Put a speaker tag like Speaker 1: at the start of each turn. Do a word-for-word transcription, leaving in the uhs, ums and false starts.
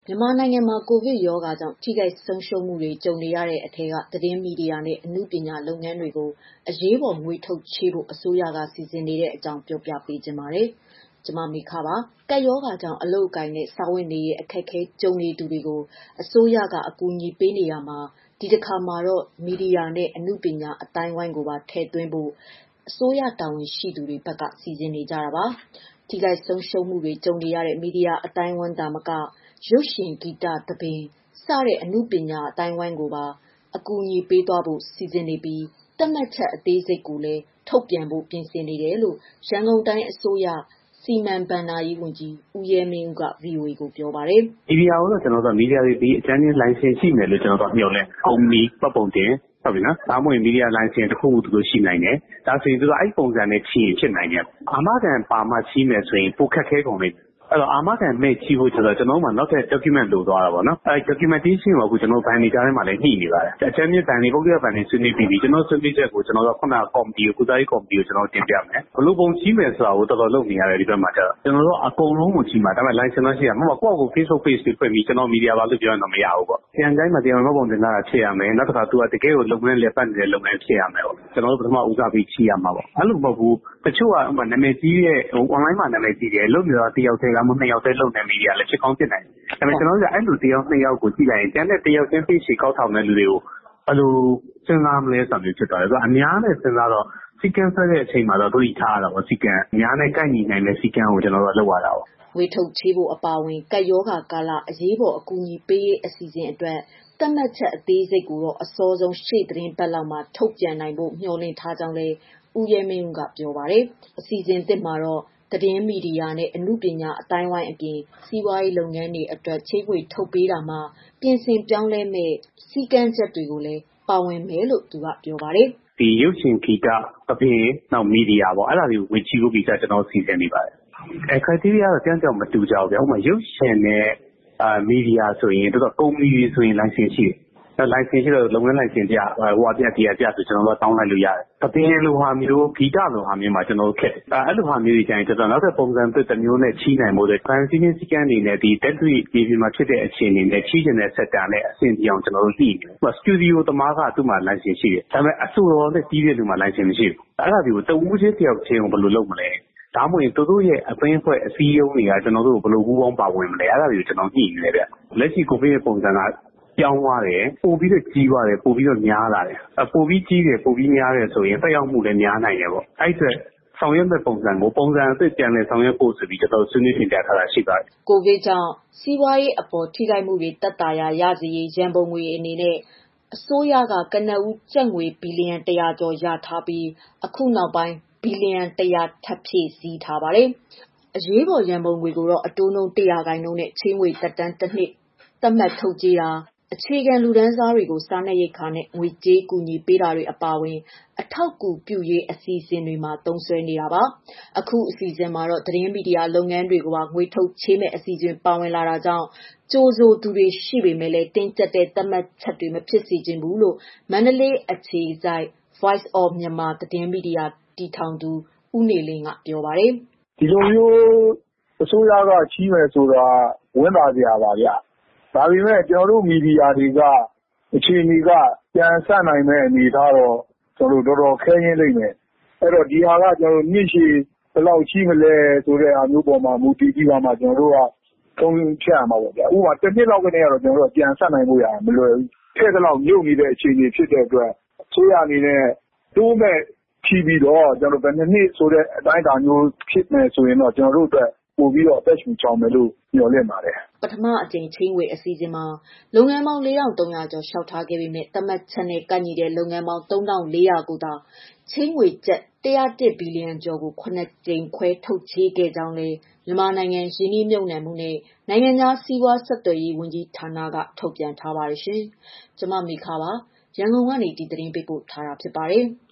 Speaker 1: မြန်မာနိုင်ငံမှာကိုဗစ်ရောဂါကြောင့်ထိခိုက်ဆုံးရှုံးမှုတွေကြုံနေရတဲ့အထက်ကသတင်းမီဒီယာနဲ့အမှုပညာလုပ်ငန်းတွေကိုအရေးပေါ်ငွေထုတ်ချေးဖို့အစိုးရကစီစဉ်နေတဲ့အကြောင်းပြောပြပေးခြင်းပါတယ်။ကျွန်မမိခပါကပ်ရောဂါကြောင့်အလုပ်အကိုင်နဲ့စာဝင်နေရအခက်အခဲကြုံနေသူတွေကိုအစိုးရကအကူအညီပေးနေရမှာဒီတစ်ခါမှာတော့မီဒီယာနဲ့အမှုပညာအတိုင်းဝိုင်းကိုပါထည့်သွင်းဖို့အစိုးရတာဝန်ရှိသူတွေဘက်ကစီစဉ်နေကြတာပါ။ထိခိုက်ဆုံးရှုံးမှုတွေကြုံနေရတဲ့မီဒီယာအတိုင်းဝိုင်းသာမကရုပ်ရှင်ဂီတသဘင်စတဲ့အမှုပညာအတိုင်းဝိုင်းကိုပါအကူအညီပေးသွားဖို့စီစဉ်နေပြီးတတ်မှတ်ချက်အသေးစိတ်ကိုလည်းထုတ်ပြန်ဖို့ပြင်ဆင်နေတယ်လို့ရန်ကုန်တိုင်းအစိုးရစီမံဘဏ္ဍာရေးဝန်ကြီးဦးရဲမင်းဦးက ဗွီအိုအေ ကိုပြောပါတယ်
Speaker 2: ။မီဒီယာကိုတော့ကျွန်တော်တို့မီဒီယာတွေဒီအကျဉ်းချင်းလိုင်စင်ရှိမယ်လို့ကျွန်တော်တို့မျှော်လင့်ကုမ္ပဏီပတ်ပုံတင်ဟုတ်ပြီနော်။ဒါမှမဟုတ်မီဒီယာလိုင်စင်တစ်ခုခုသူတို့ရှိနိုင်တယ်။ဒါဆိုရင်သူတို့အဲ့ပုံစံနဲ့ချီရင်ဖြစ်နိုင်တယ်။အာမခံပါမှချီးမယ်ဆိုရင်ပိုခက်ခဲကုန်လိမ့်မယ်အဲ့တော့အာမခံမဲ့ချီးဖို့ဆိုတော့ကျွန်တော်တို့မှနောက်ထပ် document လိုသွားတာပေါ့နော်အဲ documentation ကိုအခုကျွန်တော်ဘန်နေကြားထဲမှာလည်းညှိနေပါတယ်အချမ်းမြင့်ဘန်နေပုဂ္ဂလိကဘန်နေဆွေးနွေးပြီးပြီကျွန်တော်ဆွေးနွေးချက်ကိုကျွန်တော်တို့ခုနကကော်မတီကိုကုသရေးကော်မတီကိုကျွန်တော်တင်ပြမယ်ဘလို့ပုံချီးမယ်ဆိုတာကိုတော်တော်လုပ်နေရတယ်ဒီဘက်မှာကျတော့ကျွန်တော်တို့အကုန်လုံးကိုချီးမှာဒါပေမဲ့ license တော့ရှိရမှာမဟုတ်ကိုယ့်ကို Facebook page တွေဖွင့်ပြီးကျွန်တော် media ပါလို့ပြောရင်တော့မရဘူးပေါ့ပြန်တိုင်းမှာတရားမပုံတင်တာဖြစ်ရမယ်နောက်တစ်ခါသူကတကယ်ကိုလုပ်ငန်းလေပတ်နေတဲ့လုပ်ငန်းဖြစ်ရမယ်ပေါ့ကျွန်တော်တို့ပထမဦးစားပြီးချီးရမှာပေါ့အဲ့လိုမဟုတ်ဘူးတချို့ကဥပမာနာမည်ကြီးရဲ့ online မှာနာမည်ကြီးတယ်လုပ်နေတာတယောက်တည်းကမှနှစ်ယောက်တည်းလုပ်နေမီဒီယာလည်းဖြစ်ကောင်းဖြစ်နိုင်တယ်ဒါပေမဲ့ကျွန်တော်တို့ကအဲ့လိုတယောက်နှစ်ယောက်ကိုကြည့်လိုက်ရင်တန်းတဲ့တယောက်ချင်းသိရှိကောက်ထောင်တဲ့လူတွေကိုဘယ်လိုစဉ်းစားမလဲဆိုမျိုးဖြစ်သွားတယ်ဆိုတော့အများနဲ့စဉ်းစားတော့စီကံဆွဲတဲ့အချိန်မှာတော့သူ့ထားရတာပေါ့စီကံအများနဲ့ကိုက်ညီနိုင်တဲ့စီကံကိုကျွန်တော်တို့ကလုပ်ရတာပေါ့
Speaker 1: ငွေထုတ်ချေးဖို့အပါအဝင်ကပ်ရောဂါကာလအရေးပေါ်အကူအညီပေးရေးအစီအစဉ်အတွက်တတ်မှတ်ချက်အသေးစိတ်ကိုတော့အစောဆုံးရှေ့သတင်းပတ်လောက်မှာထုတ်ပြန်နိုင်ဖို့မျှော်လင့်ထားကြောင်းလည်းဦးရဲမင်းဦးကပြောပါတယ်အစီအစဉ်သစ်မှာတော့သတင်းမီဒီယာနဲ့အမှုပညာအတိုင်းဝိုင်းအပြင်စီးပွားရေးလုပ်ငန်းတွေအတွက်ချေးငွေထုတ်ပေးတာမှာပြင်ဆင်ပြောင်းလဲမဲ့စီကံချက်တွေကိုလည်းပါဝင်မယ်လို့သူကပြောပါတယ်
Speaker 2: ဒီရုပ်ရှင်ဂီတအပြင်နောက်မီဒီယာပေါ့အဲ့ဒါတွေကိုဝင်ချီဖို့ကိစ္စကျွန်တော်စီစဉ်နေပါတယ်အဲ criteria တော့တန်းကြောင်မတူကြဘူးဗျာဥပမာရုပ်ရှင်နဲ့အာမီဒီယာဆိုရင်တော်တော်ကုမ္ပဏီတွေဆိုရင် license ရှိတယ်လိုင်စင်ရှိတော့လုပ်ငန်းလိုင်စင်ပြဟိုအပြက်တရားပြဆိုကျွန်တော်တို့တောင်းလိုက်လို့ရတယ်။တပင်းလိုဟာမျိုးဂီတလိုဟာမျိုးမှာကျွန်တော်တို့ခက်။အဲ့လိုဟာမျိုးတွေကျရင်ကျွန်တော်နောက်ထပ်ပုံစံသစ်တစ်မျိုးနဲ့ချီးနိုင်မှုတွေ currency နဲ့စီကံနေနဲ့ဒီ degree ဒီဒီမှာဖြစ်တဲ့အခြေအနေနဲ့ချီးကျင်တဲ့ sector နဲ့အဆင်ပြေအောင်ကျွန်တော်တို့ညှိနေတယ်။ဟို studio သမားကသူ့မှာလိုင်စင်ရှိတယ်။ဒါပေမဲ့အဆိုတော်နဲ့ပြီးတဲ့လူမှာလိုင်စင်မရှိဘူး။အဲ့ဒါဒီကိုတဦးချင်းတယောက်ချင်းကိုဘယ်လိုလုပ်မလဲ။ဒါမှမဟုတ်သူတို့ရဲ့အပင်းအဖွဲ့အစည်းအရုံးတွေကကျွန်တော်တို့ကိုဘယ်လိုပူးပေါင်းပါဝင်မလဲအဲ့ဒါတွေကိုကျွန်တော်ညှိနေတယ်ဗျ။လက်ရှိကိုဗစ်ရဲ့ပုံစံကပြောင်းသွားတယ်ပို့ပြီးတော့ကြီးသွားတယ်ပို့ပြီးတော့များလာတယ်အပို့ပြီးကြီးတယ်ပို့ပြီးများတယ်ဆိုရင်တက်ရောက်မှုလည်းများနိုင်တယ်ပေါ့အဲ့အတွက်ဆောင်ရွက်မဲ့ပုံစံကိုပုံစံအသစ်ပြန်လည်ဆောင်ရွက်ဖို့ဆိုပြီးကျွန်တော်ဆွေးနွေးတင်ပြထားတာရှိပါတယ်
Speaker 1: ကိုဗစ်ကြောင့်စီးပွားရေးအပေါ်ထိခိုက်မှုတွေတက်တာရရစီရေးရန်ပုံငွေအနေနဲ့အစိုးရကကနဦးကျပ်ငွေဘီလီယံတရာကျော်ရထားပြီးအခုနောက်ပိုင်းဘီလီယံတရာထပ်ဖြည့်ဆည်းထားပါတယ်အရေးပေါ်ရန်ပုံငွေကိုတော့အတိုးနှုန်းတရာခိုင်နှုန်းနဲ့ချေးငွေတက်တန်းတစ်နှစ်သတ်မှတ်ထုတ်ကြေးတာအခြေခံလူတန်းစားတွေကိုစားနပ်ရိက္ခာနဲ့ငွေကြေးကူညီပေးတာတွေအပါအဝင်အထောက်အကူပြုရေးအစီအစဉ်တွေမှာသုံးစွဲနေတာပါအခုအစီအစဉ်မှာတော့သတင်းမီဒီယာလုပ်ငန်းတွေကိုပါငွေထုတ်ချေးမဲ့အစီအစဉ်ပါဝင်လာတာကြောင့်ကြိုးစိုးသူတွေရှိပေမဲ့လည်းတင်းကျပ်တဲ့သတ်မှတ်ချက်တွေမဖြစ်စေချင်ဘူးလို့မန္တလေးအခြေစိုက် Voice of Myanmar သတင်းမီဒီယာတည်ထောင်သူဦးနေလင်းကပြောပါတယ်
Speaker 3: ဒီလိုမျိုးအစိုးရကချီးမယ်ဆိုတာဝန်တာစရာပါဗျဒါပေမဲ့ကျွန်တော်တို့မီဒီယာတွေကအခြေအနေကပြန်ဆက်နိုင်မဲ့အနေထားတော့ကျွန်တော်တို့တော်တော်ခဲရင်းလိမ့်မယ်အဲ့တော့ဒီဟာကကျွန်တော်တို့မြင့်ရှိဘယ်လောက်ရှိမလဲဆိုတဲ့အမျိုးပေါ်မှာမူတည်ပြီးပါမှကျွန်တော်တို့ကသုံးဖြတ်ရမှာပေါ့ဗျာဥပမာတစ်နှစ်လောက်ကနေကတော့ကျွန်တော်တို့ပြန်ဆက်နိုင်ဖို့ရမလွယ်ဘူးထဲတဲ့လောက်မြုပ်နေတဲ့အခြေအနေဖြစ်တဲ့အတွက်အစိုးရအနေနဲ့တိုးမဲ့ချီးပြီးတော့ကျွန်တော်တို့ဘယ်နှစ်ဆိုတဲ့အတိုင်းအတာမျိုးဖြစ်နေဆိုရင်တော့ကျွန်တော်တို့အတွက်ပို့ပြီးတော့အသက်ရှူချောင်မယ်လို့ညွှန်လင့်ပါတယ်
Speaker 1: ပထမအကြိမ်ချင်းဝေအစီအစဉ်မှာလုပ်ငန်းပေါင်း ၄ထောင်သုံးရာ ကျော်လျှောက်ထားခဲ့ပေမဲ့သတ်မှတ်ချက်နဲ့ကန့်ညီတဲ့လုပ်ငန်းပေါင်း သုံးထောင်လေးရာ ကိုသာချင်းငွေကျပ်၁၀၁ဘီလီယံကျော်ကိုခုနှစ်ကြိမ်ခွဲထုတ်ချေးခဲ့ကြောင်းလည်းမြန်မာနိုင်ငံရင်းနှီးမြှုပ်နှံမှုနဲ့နိုင်ငံခြားစီးပွားဆက်သွယ်ရေးဝန်ကြီးဌာနကထုတ်ပြန်ထားပါတယ်ရှင်။ကျွန်မမိခပါရန်ကုန်ကနေဒီသတင်းပေးပို့ထားတာဖြစ်ပါတယ်။